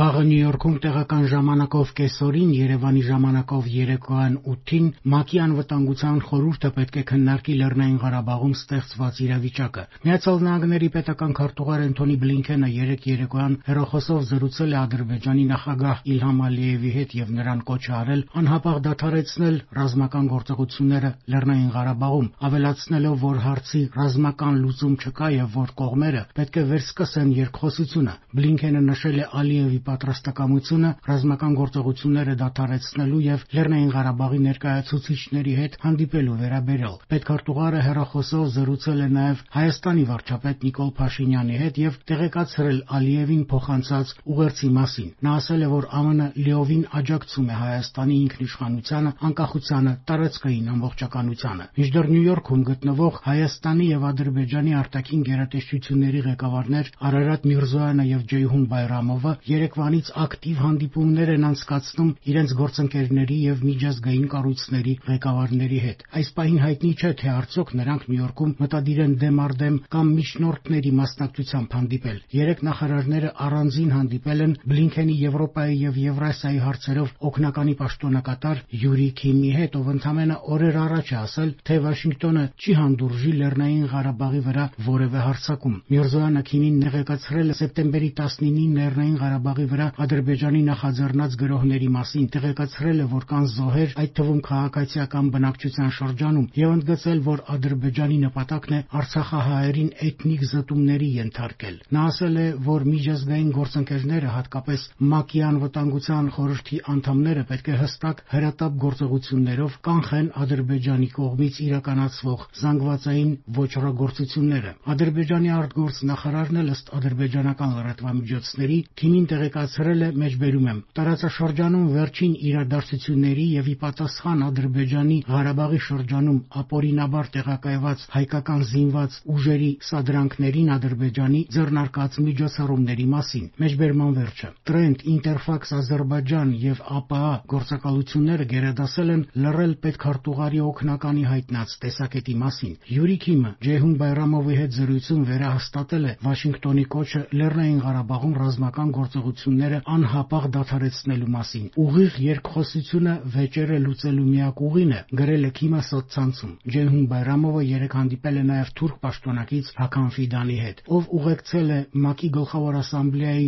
Վաղը Նյու Յորքում տեղական ժամանակով կեսօրին, Երևանի ժամանակով երեկոյան 8-ին ՄԱԿ-ի անվտանգության խորհուրդը պետք է քննարկի Լեռնային Ղարաբաղում ստեղծված իրավիճակը։ Միացյալ Նահանգների պետական քարտուղար Էնթոնի Բլինքենը երեկ երեկոյան հեռախոսով զրուցել է Ադրբեջանի նախագահ Իլհամ Ալիևի հետ եւ նրան կոչ է արել անհապաղ դադարեցնել ռազմական գործողությունները Լեռնային Ղարաբաղում, ավելացնելով, որ հարցի ռազմական լուծում չկա եւ որ կողմերը պետք է վերսկսեն երկխոսությունը։ Բլինքենը նշել է Ալիևի պատրաստակամությունը ռազմական գործողությունները դադարեցնելու եւ Լեռնային Ղարաբաղի ներկայացուցիչների հետ հանդիպելու վերաբերյալ։ Պետքարտուղարը հեռախոսով զրուցել է նաեւ Հայաստանի վարչապետ Նիկոլ Փաշինյանի հետ եւ տեղեկացրել Ալիևին փոխանցած ուղերձի մասին։ Նա ասել է, որ ԱՄՆ լիովին աջակցում է Հայաստանի ինքնիշխանությանը, անկախությանը, տարածքային ամբողջականությանը։ Մինչդեռ Նյու Յորքում գտնվող Հայաստանի եւ Ադրբեջանի արտաքին գերատեսչությունների ղեկավարներ Արարատ Միրզոյանը եւ Ջեյհուն Բայրամովը երեկվանից ակտիվ հանդիպումներ են անցկացնում իրենց գործընկերների եւ միջազգային կառույցների ղեկավարների հետ։ Այս պահին հայտնի չէ, թե արդյոք նրանք Նյու Յորքում մտադիր են դեմ առ դեմ կամ միջնորդների մասնակցությամբ հանդիպել։ Երեք նախարարները առանձին հանդիպել են Բլինքենի Եվրոպայի եւ Եվրասիայի հարցերով օգնականի պաշտոնակատար Յուրի Քիմի հետ, ով ընդամենը օրեր առաջ է ասել, թե Վաշինգտոնը չի հանդուրժի Լեռնային Ղարաբաղի վրա որևէ հարձակում։ Միրզոյանը Քիմին նեղեկացրել է սեպտեմբերի 19-ին Լեռնային Ղարաբաղի վրա Ադրբեջանի նախաձեռնած գրոհների մասին, տեղեկացրել է, որ կան զոհեր, այդ թվում քաղաքացիական բնակչության շրջանում, եւ ընդգծել, որ Ադրբեջանի նպատակն է արցախահայերին էթնիկ զտումների ենթարկել։ Նա ասել է, որ միջազգային գործընկերները, հատկապես ՄԱԿ-ի անվտանգության խորհրդի անդամները պետք է հստակ հրատապ գործողություններով կանխեն Ադրբեջանի կողմից իրականացվող զանգվածային ոճրագործությունները։ Ադրբեջանի արտգործնախարարն էլ ըստ ադրբեջանական լրատվամիջոցների Քիմին տեղեկացրել է, մեջբերում եմ, տարածաշրջանում վերջին իրադարձությունների եւ ի պատասխան Ադրբեջանի Ղարաբաղի շրջանում ապօրինաբար տեղակայված հայկական զինված ուժերի սադրանքներին Ադրբեջանի ձեռնարկած միջոցառումների մասին։ Մեջբերման վերջը։ Տրենդ, Ինտերֆաքս Ադրբեջան եւ ԱՊԱ գործակալությունները գերադասել են լռել պետքարտուղարի օգնականի հայտնած տեսակետի մասին։ Յուրի Քիմը Ջեյհուն Բայրամովի հետ զրույցում վերահաստատել է Վաշինգտոնի կոչը Լեռնային Ղարաբաղում ռազմական գործողությունները անհապաղ դադարեցնելու մասին։ Ուղիղ երկխոսությունը վեճերը լուծելու միակ ուղին է, գրել է Քիմը սոցցանցում։ Ջեյհուն Բայրամովը երեկ հանդիպել է նաև թուրք պաշտոնակից Հական Ֆիդանի հետ, ով ուղեկցել է ՄԱԿ-ի Գլխավոր ասամբլեայի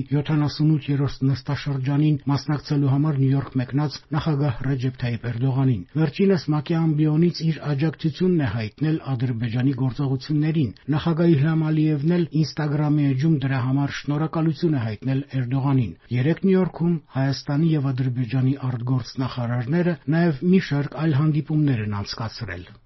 78-րդ նստաշրջանին մասնակցելու համար Նյու Յորք մեկնած նախագահ Ռեջեփ Թայիփ Էրդողանին։ Վերջինս ՄԱԿ-ի ամբիոնից իր աջակցությունն է հայտնել Ադրբեջանի գործողություններին։ Նախագահ Իլհամ Ալիևն էլ Instagram-ի էջում դրա համար շնորհակալություն է հայտնել Էրդողանին։ Երեկ Նյու Յորքում Հայաստանի եւ Ադրբեջանի արտգործնախարարները նաև մի շարք այլ հանդիպումներ են անցկացրել։